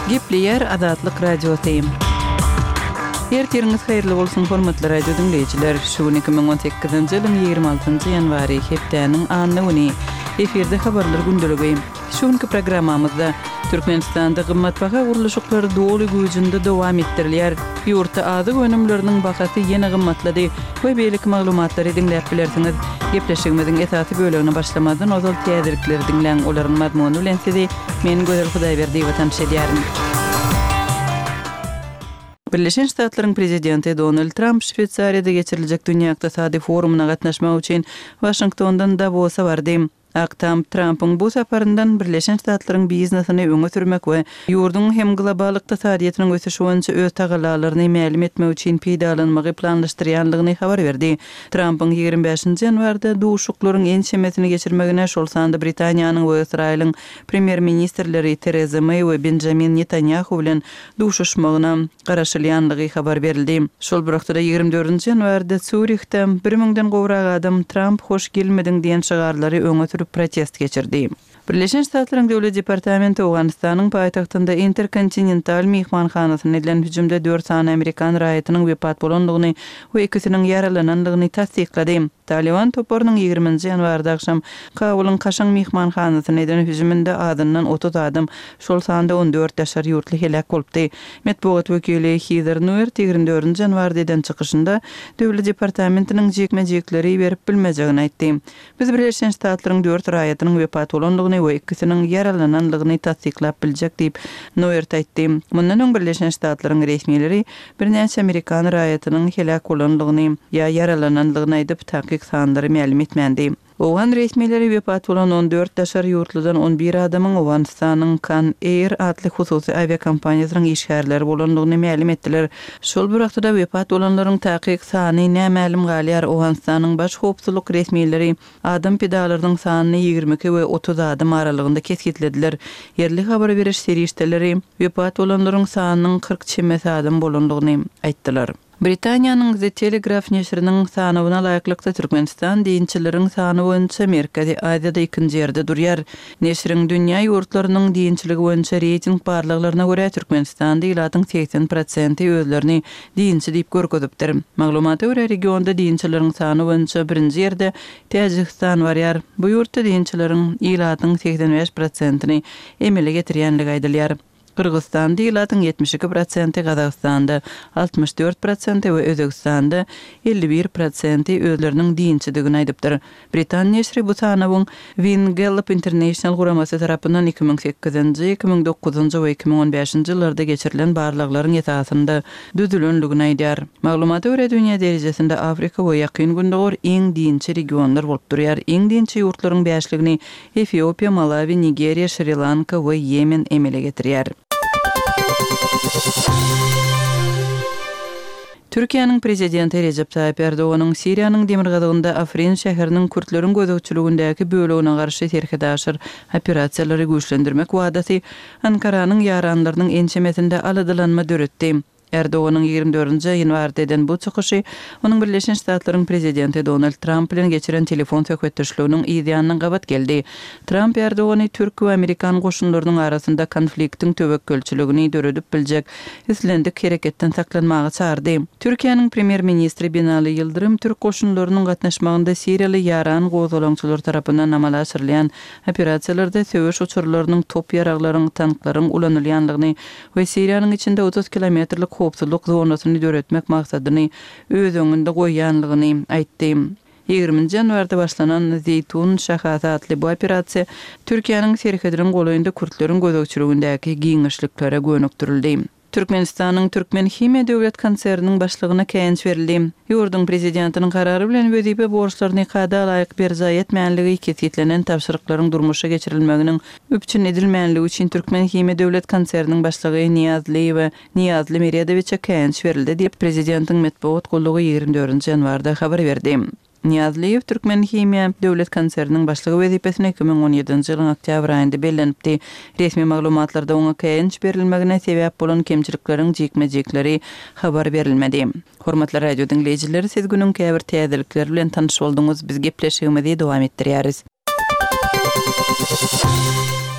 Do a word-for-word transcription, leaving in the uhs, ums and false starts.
Gepleyer Azatlyk radiosyny. Ertiriniz hayrly bolsun hormatly radio dinleyijiler. Şu iki ming on sekizinji ýylyň ýygrimi altynjy ýanwary hepdeniň anny güni efirde habarlar gündüligi. Şuňky programmamyzda Türkmenistanda gymmatbaha guruluşyklary doly güýjünde dowam etdirilýär. Ýurtda azyk önümleriniň bahasy ýene gymmatlady. Bu beýlik maglumatlary dinläp bilersiňiz. Gepleşigimiziň esasy bölegine başlamadan ozal täzirlikleri dinleň olaryň mazmuny bilen sizi men Gözel Hudaýberdi tanış edýärim. Birleşen Ştatlaryň prezidenti Donald Trump Şweýçariýada geçiriljek Dünýä Ykdysady forumuna gatnaşmak üçin Washingtondan Davosa bardy. Aktam Trump'ın bu saparından Birleşen Ştatlaryň biznesini öňe sürmek we ýurdun hem global ykdysadyýetynyň ösüşi boýunça öz tagallalaryny ma'lum etmek üçin peýdalanmagy planlaşdyrýanlygyny habar berdi. Trump'ın ýygrimi beşinji ýanwarda duşuklaryň en çemesini geçirmegine şol sanda Britaniýanyň we Israýlyň premier ministrleri Theresa May we Benjamin Netanyahu bilen duşuşmagyna garaşylýanlygy habar berildi. Şol wagtda ýygrimi dördünji ýanwarda Zürichde bir mingden gowrak adam Trump hoş gelmediň diýen şygarlary öňe protest geçirdi. Birleşen Ştatlaryň Döwlet Departamenti Awganistanyň paýtagtynda Interkontinental mehmanhanasyna edilen hüjümde dört sany Amerikan raýatynyň wepat bolanlygyny we ikisiniň yaralananlygyny tasdiklady. Taliban toparynyň ýygrimiňji ýanwarda akşam Kabulyň Kaşan mehmanhanasyna edilen hüjüminde adyndan otuz adam, şol sanda on dört ýaşar ýurtly helak bolupdy. Medpuat wekili Heather Nauert ýygrimi dördünji ýanwarda eden çykyşynda Döwlet Departamentiniň jekme-jekleri berip bilmejegini aýtdy. Biz Birleşen Ştatlaryň dört raýatynyň wepat bolanlygyny we ikisiniň yaralananlygyny tasdiklap biljek diýip Nauert aýtdy. Mundan öň Birleşen Ştatlaryň resmiýetleri bir näçe Amerikan raýatynyň helak bolanlygyny ýa yaralananlygyny aýdyp taýyk sandary ma'lum etmendi. Owan resmiýetleri wepat bolan on dört ýaşar ýurtlydan on bir adamyň Awganistanyň Kan Air adly hususy aviakompaniýasynyň işgärleri bolanlygyny ma'lum etdiler. Şol bir wagtda wepat bolanlaryň taýyk sany näme galýar. Awganistanyň baş howpsuzlyk resmiýetleri adam pedalarynyň sanyny ýygrimi iki we otuz adam aralygynda kesgitlediler. Yerli habar beriş serişdeleri wepat bolanlaryň sanynyň kırk çemes adam bolanlygyny aýtdylar. Britaniýanyň The Telegraph neşriniň sanawyna laýyklykda Türkmenistan diýinçileriň sany boýunça Merkezi Aziýada ikinji ýerde durýar. Neşriň dünýä ýurtlarynyň diýinçiligi boýunça reyting barlyklaryna görä Türkmenistanda ýylatyň seksen prosenti özlerini diýinçi diýip görkezipdir. Maglumata görä regionda diýinçileriň sany boýunça birinji ýerde Täjikistan barýar. Bu ýurtda diýinçileriň ýylatyň seksen beş prosentini emele getirýänligi aýdylýar. Kırgızstanda ýylatyň yetmiş iki prosenti, Gazagstanda altmış dört prosenti we Özbekistanda elli bir prosenti özleriniň diýinçiligini aýdypdyr. Britaniýa neşri bu sanawyň Win Gallup International guramasy tarapyndan iki ming sekizinji, iki ming dokuzunji we iki ming on beşinji ýyllarda geçirilen barlyklaryň esasynda düzülenligini aýdýar. Maglumata görä dünýä derejesinde Afrika we ýakyn gündägor iň diýinçi regionlar bolup durýar. Iň diýinçi ýurtlaryň beşligini Etiopiýa, Malawi, Nigeriýa, Sri Lanka we Yemen emele getirýär. Türkiýanyň prezidenti Recep Tayyip Erdoğanyň Siriýanyň Demirgazagynda Afrin şäheriniň Kürtleriň gözegçiligindäki bölegine garşy terkedaşyr operasiýalary güýçlendirmek wadasy Ankaranyň ýaranlarynyň ençemesinde aladylanma döretdi. Erdoğanyň ýygrimi dördünji ýanwarda eden bu çykyşy onuň Birleşen Ştatlaryň prezidenti Donald Trump bilen geçiren telefon söhbetleşiginiň ýa-da gabat geldi. Trump Erdoğany Türk we Amerikan goşunlarynyň arasynda konfliktiň töwekkelçiligini döredip biljek islendik hereketden saklanmagy çağırdy. Türkiýanyň premier ministri Binali Yıldırım Türk goşunlarynyň gatnaşmagynda Siriýaly ýaran gozalaňçylar tarapyndan amallaşyrylan operasiýalarda söwüş uçurlarynyň top ýaraklaryň, tanklaryň ulanylýanlygyny we Siriýanyň içinde otuz kilometrlik howpsuzlyk zonasyny döretmek maksadyny öz öňünde goýýanlygyny aýtdy. ýygrimi ýanwarda başlanan Zeytun şahasy adly bu operasiýa Türkiýanyň serhediniň golaýynda Kürtleriň gözegçiligindäki giňişliklere gönükdirildi. Türkmenistanyň Türkmen Hime döwlet konserniň başlygyna käýinç berildi. Ýurdun prezidentiniň karary bilen wezipä borçlaryny kada laýyk berza etmänligi kesgitlenen tapşyryklaryň durmuşa geçirilmeginiň üpçün edilmänligi üçin Türkmen Hime döwlet konserniň başlygy Niyazliýew Niyazly Meriýedowiçe käýinç berildi diýip prezidentiň medpuat gollugy ýygrimi dördünji ýanwarda habar berdi. Niyazliýew Türkmen Hime döwlet konserniň başlygy wezipesine iki ming on ýedinji ýylyň oktýabr aýynda bellenipdi. Resmi maglumatlarda oňa käýinç berilmegine sebäp bolan kemçilikleriň jekme-jekleri habar berilmedi. Hormatly radio dinleyijileri, siz günüň käbir täzelikleri bilen tanyş bolduňyz. Biz gepleşigimizi dowam etdirýäris.